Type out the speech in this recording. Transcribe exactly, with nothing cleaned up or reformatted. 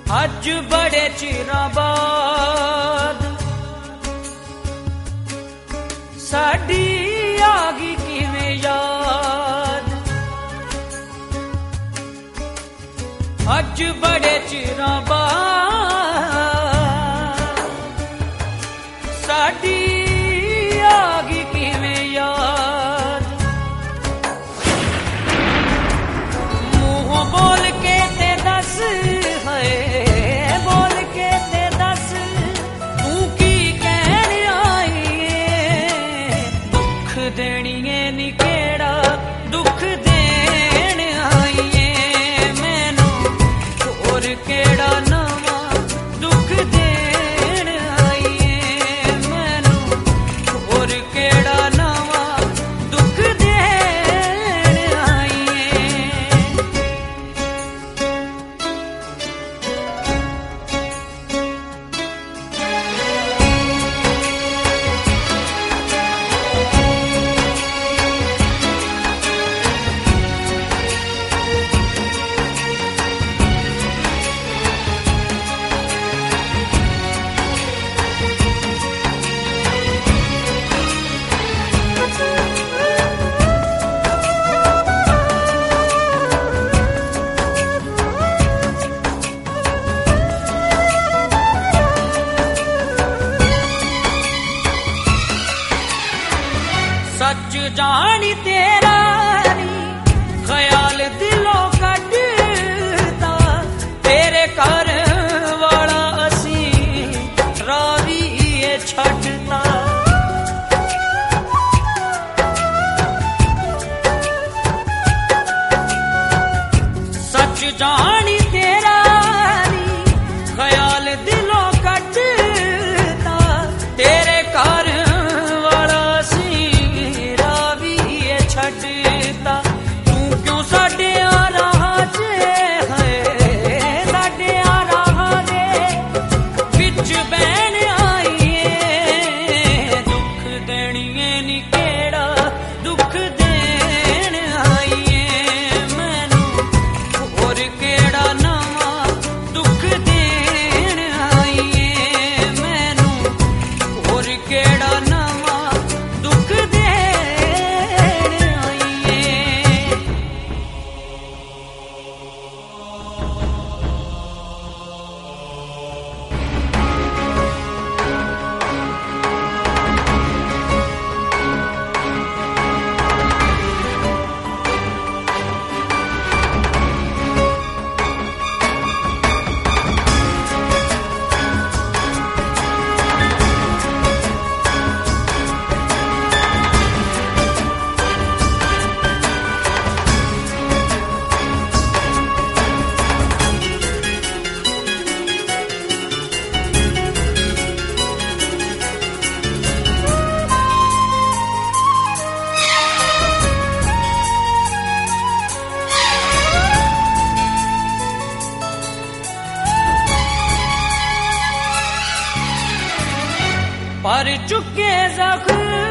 अज बड़े चिरां बाद साडी आ गई किवें याद। अज बड़े चिरां बाद साडी आ गई किवें याद। मुंह बोल के ते दस है बोल के ते दस तू की कहन आई है। दुख देनी है नी केड़ा दुख देन आई है मैनू होर केड़ा नवा दुख देन आई है मैनू होर केड़ा नवा दुख देन आई है। सच जानी तेरा नी ख्याल दिलों कटता तेरे घर वाला असी रावी ये छड़ता। सच जानी तेरा नी ख्याल दिलों कटता तेरे घर छड़ता। तू क्यों साडे आ रहा जे है साडे आ रहा रे बिच बैन आई है। दुख देनी है नी केड़ा दुख देन आई है मैनू होर केड़ा नवा दुख देन आई है मैनू होर केड़ा नवा दुख दे। पर चुके जख्म